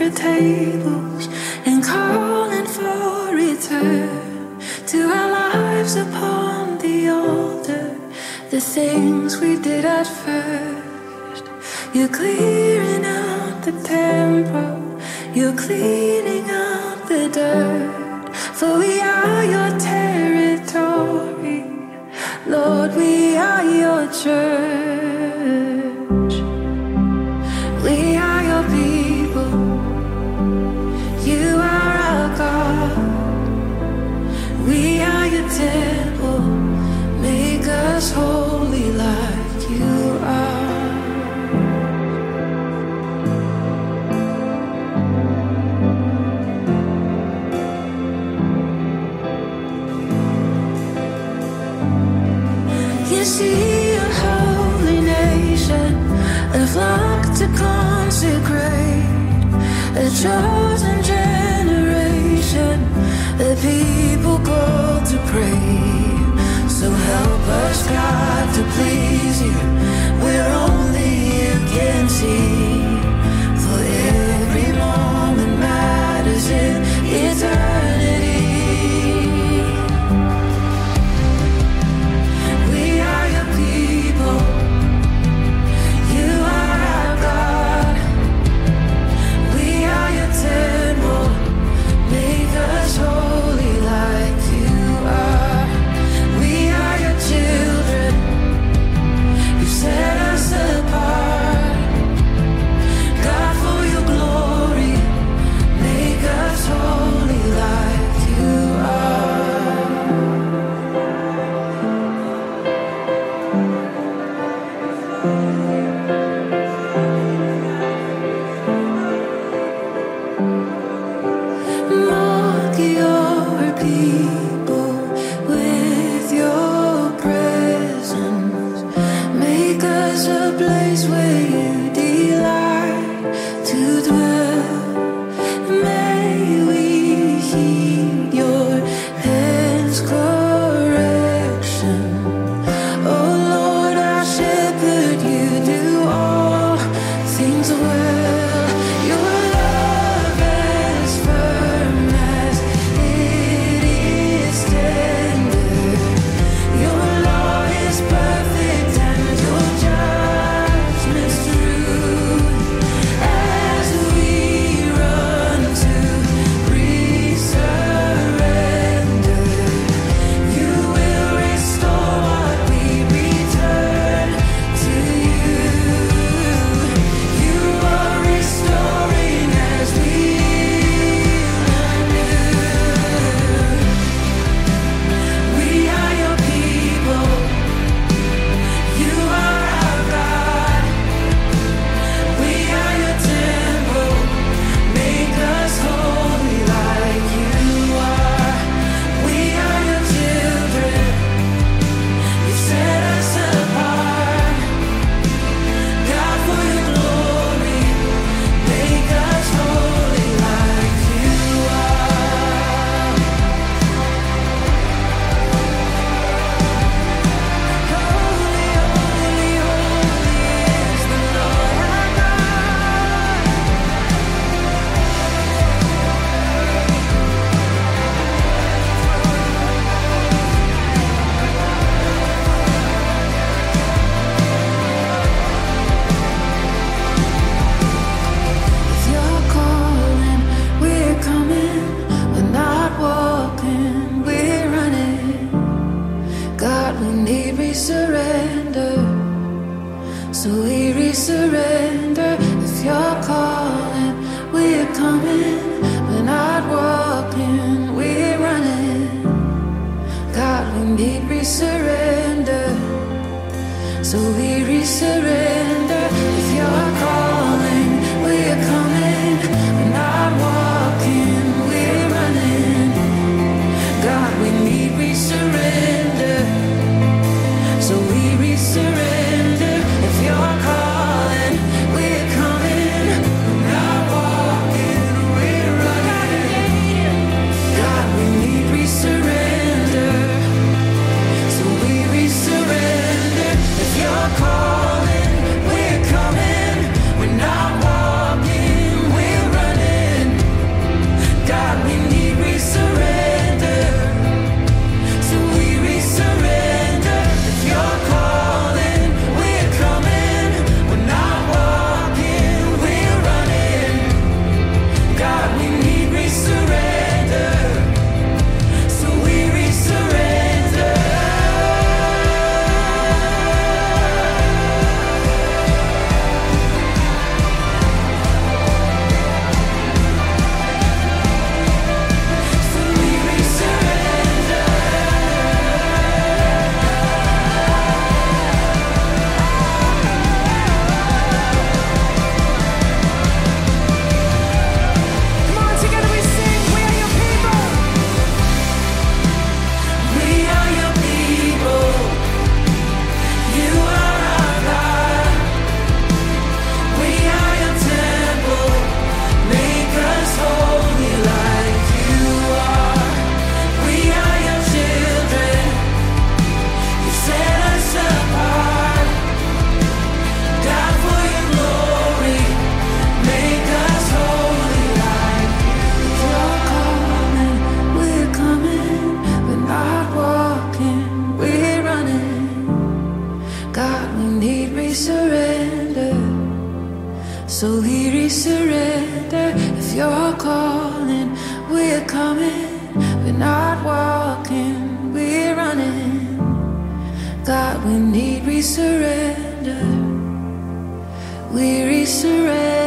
different tables and calling for return to our lives upon the altar. The things we did at first, you're clearing out the temple, you're cleaning out the dirt. For we are your territory, Lord, we are your church. We are your people, you are our God. We are your temple, make us holy like you are. You see a holy nation, a flock to consecrate, a chosen generation, a people called to pray. So help us, God, to please you where only you can see. For every moment matters in eternity. We are your people, you are our God. We are your temple, make us holy like you are. We are your children, you set us apart. God, for your glory, make us holy like you are. Mark your people with your presence. Make us a place where you delight to dwell. May we heed your hand's correction. Oh Lord, our shepherd, you do all things well. Your love as firm as it is tender. Your law is perfect and your judgment's true. As we run to re-surrender, you will restore what we return to you. You are restoring as we anew. We are your people, you are our God. We are your temple, make us holy like you are. We are your children, you set us apart. God, for your glory, make us holy like you are. Holy, holy, holy is the Lord our God. If you're calling, we're coming. We're not walking, we're running. God, we need re-surrender, so we re-surrender. If you're calling, we're coming. We're not walking, we're running. God, we need re-surrender, so we re-surrender. If you're calling, we're coming. We're not walking, we're running. God, we need re-surrender, so we re-surrender. If you're calling, we're coming. We're not walking, we're running. God, we need re-surrender, so we re-surrender. If you're calling, we're resurrender. If you're calling, we're coming. We're not walking, we're running. God, we need resurrender. We resurrender.